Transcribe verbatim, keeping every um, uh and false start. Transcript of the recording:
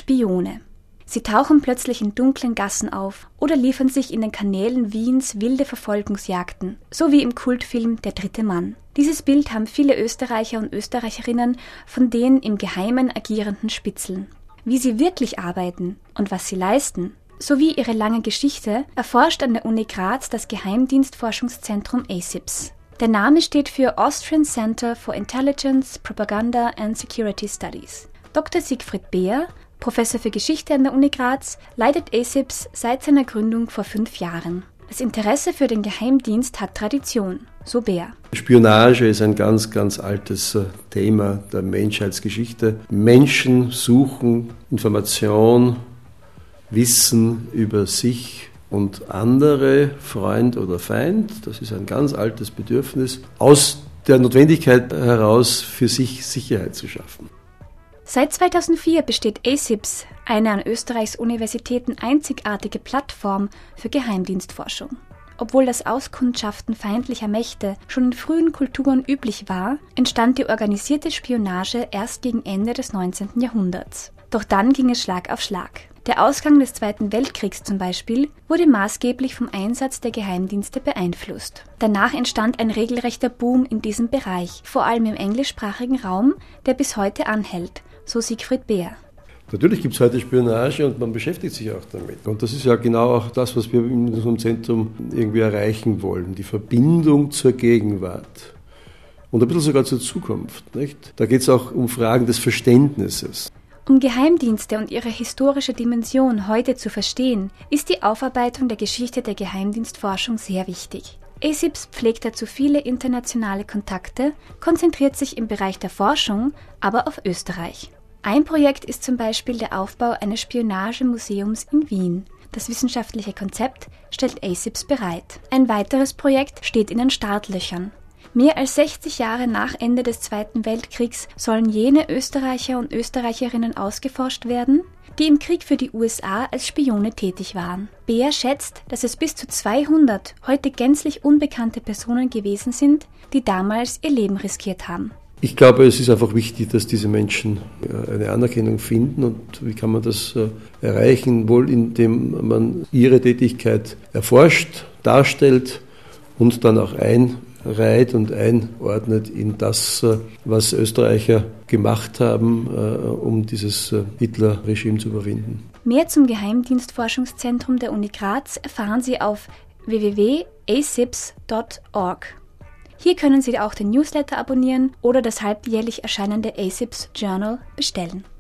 Spione. Sie tauchen plötzlich in dunklen Gassen auf oder liefern sich in den Kanälen Wiens wilde Verfolgungsjagden, so wie im Kultfilm Der dritte Mann. Dieses Bild haben viele Österreicher und Österreicherinnen von den im Geheimen agierenden Spitzeln. Wie sie wirklich arbeiten und was sie leisten, sowie ihre lange Geschichte, erforscht an der Uni Graz das Geheimdienstforschungszentrum A S I P S. Der Name steht für Austrian Center for Intelligence, Propaganda and Security Studies. Doktor Siegfried Beer, Professor für Geschichte an der Uni Graz, leitet A S I P S seit seiner Gründung vor fünf Jahren. Das Interesse für den Geheimdienst hat Tradition, so Beer. Spionage ist ein ganz, ganz altes Thema der Menschheitsgeschichte. Menschen suchen Information, Wissen über sich und andere, Freund oder Feind. Das ist ein ganz altes Bedürfnis, aus der Notwendigkeit heraus für sich Sicherheit zu schaffen. Seit zweitausendvier besteht A S I P S, eine an Österreichs Universitäten einzigartige Plattform für Geheimdienstforschung. Obwohl das Auskundschaften feindlicher Mächte schon in frühen Kulturen üblich war, entstand die organisierte Spionage erst gegen Ende des neunzehnten Jahrhunderts. Doch dann ging es Schlag auf Schlag. Der Ausgang des Zweiten Weltkriegs zum Beispiel wurde maßgeblich vom Einsatz der Geheimdienste beeinflusst. Danach entstand ein regelrechter Boom in diesem Bereich, vor allem im englischsprachigen Raum, der bis heute anhält, so Siegfried Beer. Natürlich gibt es heute Spionage und man beschäftigt sich auch damit. Und das ist ja genau auch das, was wir in unserem Zentrum irgendwie erreichen wollen, die Verbindung zur Gegenwart und ein bisschen sogar zur Zukunft. Nicht? Da geht es auch um Fragen des Verständnisses. Um Geheimdienste und ihre historische Dimension heute zu verstehen, ist die Aufarbeitung der Geschichte der Geheimdienstforschung sehr wichtig. A S I P S pflegt dazu viele internationale Kontakte, konzentriert sich im Bereich der Forschung aber auf Österreich. Ein Projekt ist zum Beispiel der Aufbau eines Spionagemuseums in Wien. Das wissenschaftliche Konzept stellt A S I P S bereit. Ein weiteres Projekt steht in den Startlöchern. Mehr als sechzig Jahre nach Ende des Zweiten Weltkriegs sollen jene Österreicher und Österreicherinnen ausgeforscht werden, die im Krieg für die U S A als Spione tätig waren. Beer schätzt, dass es bis zu zweihundert heute gänzlich unbekannte Personen gewesen sind, die damals ihr Leben riskiert haben. Ich glaube, es ist einfach wichtig, dass diese Menschen eine Anerkennung finden. Und wie kann man das erreichen? Wohl indem man ihre Tätigkeit erforscht, darstellt und dann auch einreiht und einordnet in das, was Österreicher gemacht haben, um dieses Hitler-Regime zu überwinden. Mehr zum Geheimdienstforschungszentrum der Uni Graz erfahren Sie auf w w w punkt a s i p s punkt org. Hier können Sie auch den Newsletter abonnieren oder das halbjährlich erscheinende A S I P S Journal bestellen.